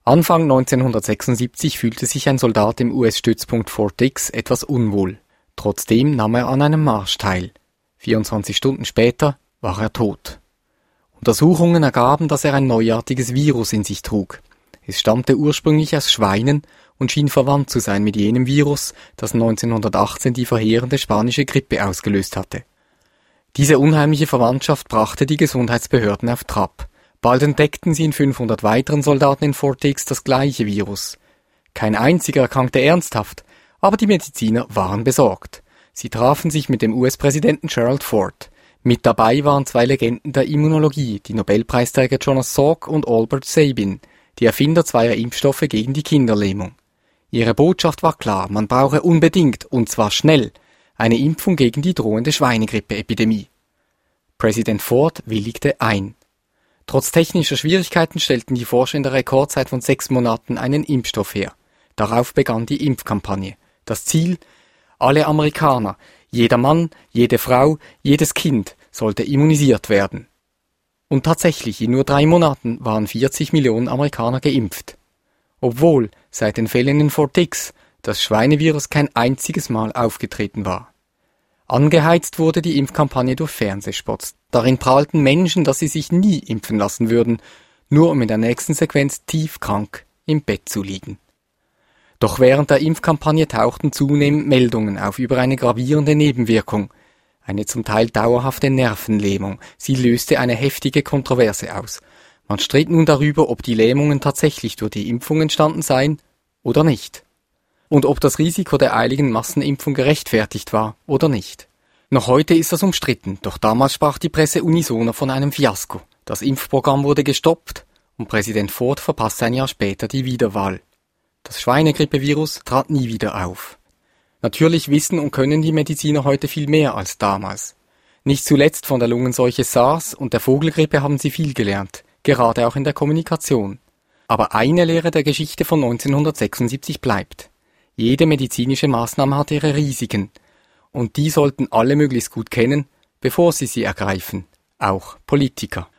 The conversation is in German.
Anfang 1976 fühlte sich ein Soldat im US-Stützpunkt Fort Dix etwas unwohl. Trotzdem nahm er an einem Marsch teil. 24 Stunden später war er tot. Untersuchungen ergaben, dass er ein neuartiges Virus in sich trug. Es stammte ursprünglich aus Schweinen und schien verwandt zu sein mit jenem Virus, das 1918 die verheerende spanische Grippe ausgelöst hatte. Diese unheimliche Verwandtschaft brachte die Gesundheitsbehörden auf Trab. Bald entdeckten sie in 500 weiteren Soldaten in Fort Dix das gleiche Virus. Kein einziger erkrankte ernsthaft, aber die Mediziner waren besorgt. Sie trafen sich mit dem US-Präsidenten Gerald Ford. Mit dabei waren zwei Legenden der Immunologie, die Nobelpreisträger Jonas Salk und Albert Sabin, die Erfinder zweier Impfstoffe gegen die Kinderlähmung. Ihre Botschaft war klar, man brauche unbedingt, und zwar schnell, eine Impfung gegen die drohende Schweinegrippeepidemie. Präsident Ford willigte ein. Trotz technischer Schwierigkeiten stellten die Forscher in der Rekordzeit von 6 Monaten einen Impfstoff her. Darauf begann die Impfkampagne. Das Ziel? Alle Amerikaner, jeder Mann, jede Frau, jedes Kind sollte immunisiert werden. Und tatsächlich, in nur 3 Monaten waren 40 Millionen Amerikaner geimpft. Obwohl, seit den Fällen in Fort Dix, das Schweinevirus kein einziges Mal aufgetreten war. Angeheizt wurde die Impfkampagne durch Fernsehspots. Darin prahlten Menschen, dass sie sich nie impfen lassen würden, nur um in der nächsten Sequenz tiefkrank im Bett zu liegen. Doch während der Impfkampagne tauchten zunehmend Meldungen auf über eine gravierende Nebenwirkung, eine zum Teil dauerhafte Nervenlähmung. Sie löste eine heftige Kontroverse aus. Man stritt nun darüber, ob die Lähmungen tatsächlich durch die Impfung entstanden seien oder nicht. Und ob das Risiko der eiligen Massenimpfung gerechtfertigt war oder nicht. Noch heute ist das umstritten, doch damals sprach die Presse unisono von einem Fiasko. Das Impfprogramm wurde gestoppt und Präsident Ford verpasste ein Jahr später die Wiederwahl. Das Schweinegrippevirus trat nie wieder auf. Natürlich wissen und können die Mediziner heute viel mehr als damals. Nicht zuletzt von der Lungenseuche SARS und der Vogelgrippe haben sie viel gelernt, gerade auch in der Kommunikation. Aber eine Lehre der Geschichte von 1976 bleibt. Jede medizinische Maßnahme hat ihre Risiken. Und die sollten alle möglichst gut kennen, bevor sie ergreifen. Auch Politiker.